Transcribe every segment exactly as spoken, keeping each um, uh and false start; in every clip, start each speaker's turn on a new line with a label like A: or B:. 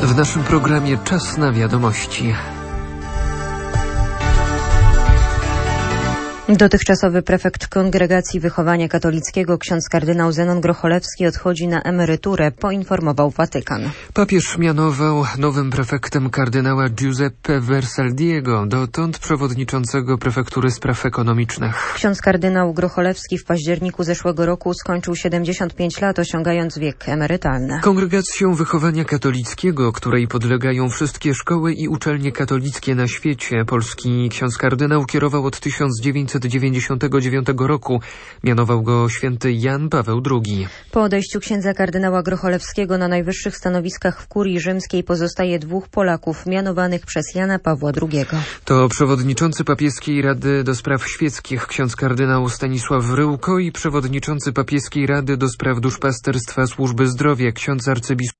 A: W naszym programie Czas na wiadomości.
B: Dotychczasowy prefekt Kongregacji Wychowania Katolickiego ksiądz kardynał Zenon Grocholewski odchodzi na emeryturę, poinformował Watykan.
A: Papież mianował nowym prefektem kardynała Giuseppe Versaldiego, dotąd przewodniczącego prefektury spraw ekonomicznych.
B: Ksiądz kardynał Grocholewski w październiku zeszłego roku skończył siedemdziesiąt pięć lat, osiągając wiek emerytalny.
A: Kongregacją Wychowania Katolickiego, której podlegają wszystkie szkoły i uczelnie katolickie na świecie, polski ksiądz kardynał kierował od tysiąc dziewięćset dziewięćdziesiątego dziewiątego roku. Mianował go święty Jan Paweł drugi.
B: Po odejściu księdza kardynała Grocholewskiego na najwyższych stanowiskach w kurii rzymskiej pozostaje dwóch Polaków mianowanych przez Jana Pawła drugiego.
A: To przewodniczący papieskiej Rady do Spraw Świeckich ksiądz kardynał Stanisław Ryłko i przewodniczący papieskiej Rady do Spraw Duszpasterstwa Służby Zdrowia ksiądz arcybiskup.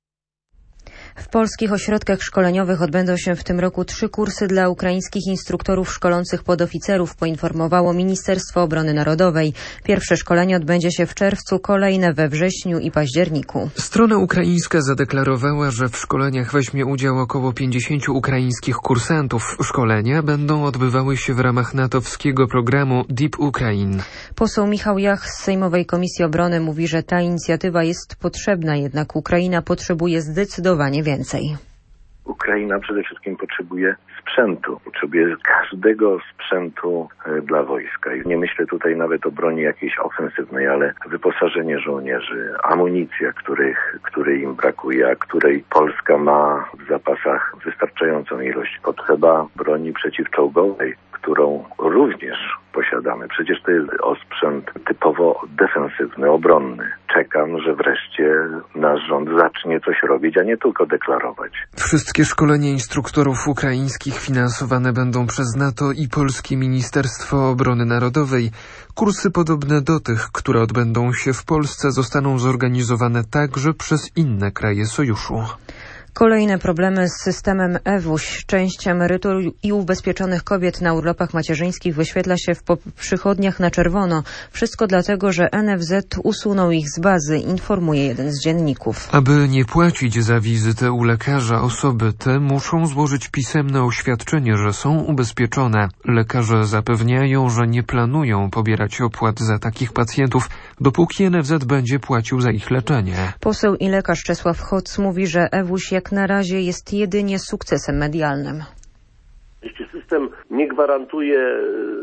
B: W polskich ośrodkach szkoleniowych odbędą się w tym roku trzy kursy dla ukraińskich instruktorów szkolących podoficerów, poinformowało Ministerstwo Obrony Narodowej. Pierwsze szkolenie odbędzie się w czerwcu, kolejne we wrześniu i październiku.
A: Strona ukraińska zadeklarowała, że w szkoleniach weźmie udział około pięćdziesięciu ukraińskich kursantów. Szkolenia będą odbywały się w ramach natowskiego programu Deep Ukraine.
B: Poseł Michał Jach z Sejmowej Komisji Obrony mówi, że ta inicjatywa jest potrzebna, jednak Ukraina potrzebuje zdecydowanie więcej.
C: Ukraina przede wszystkim potrzebuje sprzętu. Potrzebuje każdego sprzętu dla wojska. I nie myślę tutaj nawet o broni jakiejś ofensywnej, ale wyposażenie żołnierzy, amunicja, których, której im brakuje, a której Polska ma w zapasach wystarczającą ilość. Potrzeba broni przeciwczołgowej, którą również posiadamy. Przecież to jest osprzęt typowo defensywny, obronny. Czekam, że wreszcie nasz rząd zacznie coś robić, a nie tylko deklarować.
A: Wszystkie szkolenia instruktorów ukraińskich finansowane będą przez NATO i Polskie Ministerstwo Obrony Narodowej. Kursy podobne do tych, które odbędą się w Polsce, zostaną zorganizowane także przez inne kraje sojuszu.
B: Kolejne problemy z systemem E W U ś. Część emerytur i ubezpieczonych kobiet na urlopach macierzyńskich wyświetla się w przychodniach na czerwono. Wszystko dlatego, że N F Z usunął ich z bazy, informuje jeden z dzienników.
A: Aby nie płacić za wizytę u lekarza, osoby te muszą złożyć pisemne oświadczenie, że są ubezpieczone. Lekarze zapewniają, że nie planują pobierać opłat za takich pacjentów, dopóki N F Z będzie płacił za ich leczenie.
B: Poseł i lekarz Czesław Hoc mówi, że E W U ś jak na razie jest jedynie sukcesem medialnym.
D: Jeśli system nie gwarantuje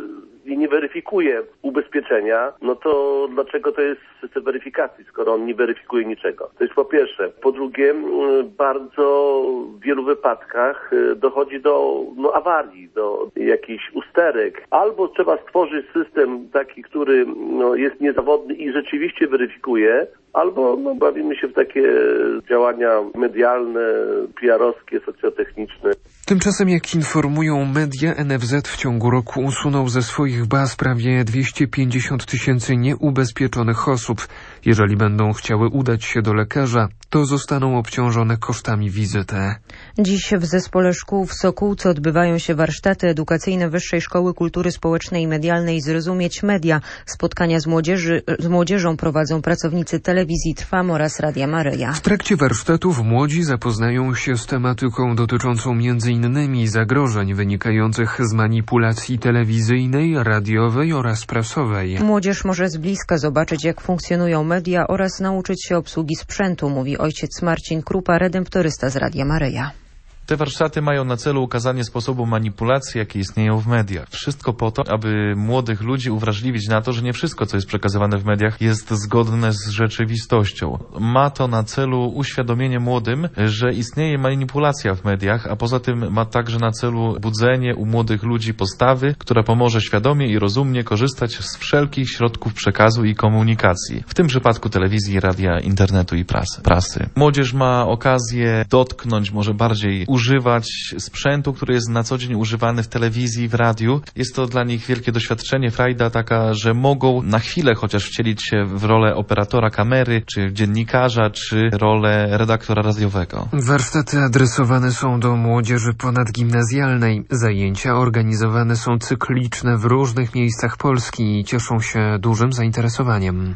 D: i nie weryfikuje ubezpieczenia, no to dlaczego to jest system weryfikacji, skoro on nie weryfikuje niczego? To jest po pierwsze. Po drugie, bardzo w wielu wypadkach dochodzi do no, awarii, do jakichś usterek. Albo trzeba stworzyć system taki, który no, jest niezawodny i rzeczywiście weryfikuje, albo no, bawimy się w takie działania medialne, P R-owskie, socjotechniczne.
A: Tymczasem, jak informują media, N F Z w ciągu roku usunął ze swoich baz prawie dwieście pięćdziesiąt tysięcy nieubezpieczonych osób. Jeżeli będą chciały udać się do lekarza, to zostaną obciążone kosztami wizyty.
B: Dziś w Zespole Szkół w Sokółce odbywają się warsztaty edukacyjne Wyższej Szkoły Kultury Społecznej i Medialnej Zrozumieć Media. Spotkania z, młodzieży, z młodzieżą prowadzą pracownicy telewizji Trwam oraz Radia Maryja.
A: W trakcie warsztatów młodzi zapoznają się z tematyką dotyczącą między innymi zagrożeń wynikających z manipulacji telewizyjnej, radiowej oraz prasowej.
B: Młodzież może z bliska zobaczyć, jak funkcjonują media oraz nauczyć się obsługi sprzętu, mówi ojciec Marcin Krupa, redemptorysta z Radia Maryja.
E: Te warsztaty mają na celu ukazanie sposobu manipulacji, jakie istnieją w mediach. Wszystko po to, aby młodych ludzi uwrażliwić na to, że nie wszystko, co jest przekazywane w mediach, jest zgodne z rzeczywistością. Ma to na celu uświadomienie młodym, że istnieje manipulacja w mediach, a poza tym ma także na celu budzenie u młodych ludzi postawy, która pomoże świadomie i rozumnie korzystać z wszelkich środków przekazu i komunikacji. W tym przypadku telewizji, radia, internetu i prasy. prasy. Młodzież ma okazję dotknąć może bardziej używać sprzętu, który jest na co dzień używany w telewizji, w radiu. Jest to dla nich wielkie doświadczenie, frajda taka, że mogą na chwilę chociaż wcielić się w rolę operatora kamery, czy dziennikarza, czy rolę redaktora radiowego.
A: Warsztaty adresowane są do młodzieży ponadgimnazjalnej. Zajęcia organizowane są cykliczne w różnych miejscach Polski i cieszą się dużym zainteresowaniem.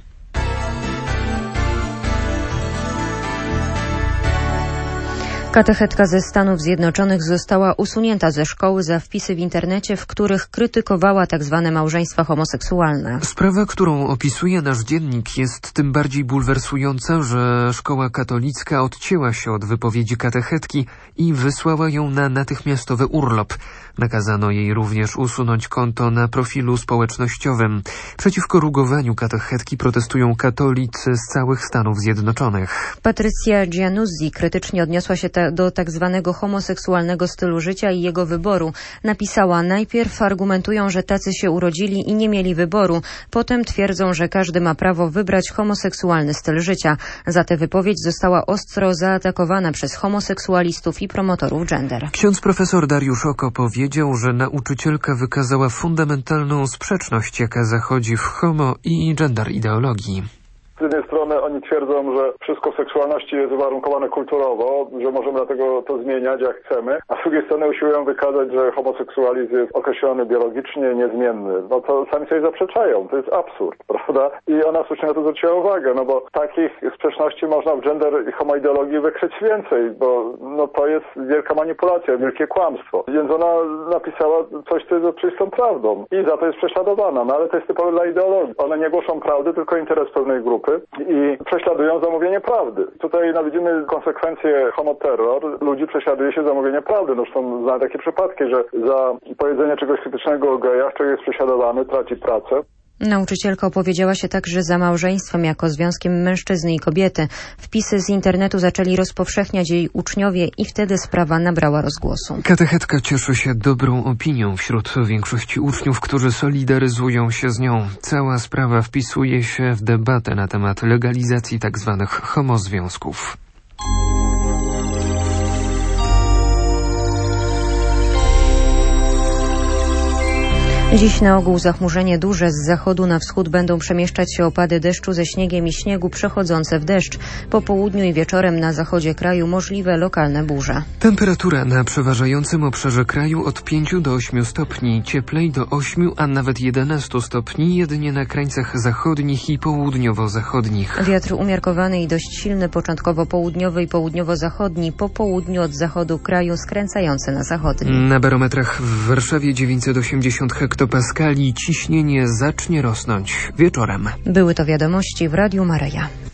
B: Katechetka ze Stanów Zjednoczonych została usunięta ze szkoły za wpisy w internecie, w których krytykowała tzw. małżeństwa homoseksualne.
A: Sprawa, którą opisuje nasz dziennik, jest tym bardziej bulwersująca, że szkoła katolicka odcięła się od wypowiedzi katechetki i wysłała ją na natychmiastowy urlop. Nakazano jej również usunąć konto na profilu społecznościowym. Przeciwko rugowaniu katechetki protestują katolicy z całych Stanów Zjednoczonych.
B: Patrycja Giannuzzi krytycznie odniosła się ta, do tak zwanego homoseksualnego stylu życia i jego wyboru. Napisała: najpierw argumentują, że tacy się urodzili i nie mieli wyboru. Potem twierdzą, że każdy ma prawo wybrać homoseksualny styl życia. Za tę wypowiedź została ostro zaatakowana przez homoseksualistów i promotorów gender.
A: Ksiądz profesor Dariusz Oko powiedział, że nauczycielka wykazała fundamentalną sprzeczność, jaka zachodzi w homo i gender ideologii.
F: Z jednej strony oni twierdzą, że wszystko w seksualności jest uwarunkowane kulturowo, że możemy dlatego to zmieniać jak chcemy, a z drugiej strony usiłują wykazać, że homoseksualizm jest określony biologicznie, niezmienny. No to sami sobie zaprzeczają, to jest absurd, prawda? I ona słusznie na to zwróciła uwagę, no bo takich sprzeczności można w gender i homoideologii wykryć więcej, bo no to jest wielka manipulacja, wielkie kłamstwo. Więc ona napisała coś, co jest oczywistą prawdą i za to jest prześladowana, no ale to jest typowe dla ideologii. One nie głoszą prawdy, tylko interes pewnej grupy i prześladują za mówienie prawdy. Tutaj no, widzimy konsekwencje homoterror. Ludzi prześladuje się za mówienie prawdy. No, są znane takie przypadki, że za powiedzenie czegoś krytycznego o gejach człowiek jest prześladowany, traci pracę.
B: Nauczycielka opowiedziała się także za małżeństwem jako związkiem mężczyzny i kobiety. Wpisy z internetu zaczęli rozpowszechniać jej uczniowie i wtedy sprawa nabrała rozgłosu.
A: Katechetka cieszy się dobrą opinią wśród większości uczniów, którzy solidaryzują się z nią. Cała sprawa wpisuje się w debatę na temat legalizacji tzw. homozwiązków.
B: Dziś na ogół zachmurzenie duże. Z zachodu na wschód będą przemieszczać się opady deszczu ze śniegiem i śniegu przechodzące w deszcz. Po południu i wieczorem na zachodzie kraju możliwe lokalne burze.
A: Temperatura na przeważającym obszarze kraju od pięciu do ośmiu stopni, cieplej do ośmiu, a nawet jedenastu stopni, jedynie na krańcach zachodnich i południowo-zachodnich.
B: Wiatr umiarkowany i dość silny, początkowo południowy i południowo-zachodni, po południu od zachodu kraju skręcający na zachodni.
A: Na barometrach w Warszawie dziewięćset osiemdziesiąt hektopaskali, ciśnienie zacznie rosnąć wieczorem.
B: Były to wiadomości w Radiu Maryja.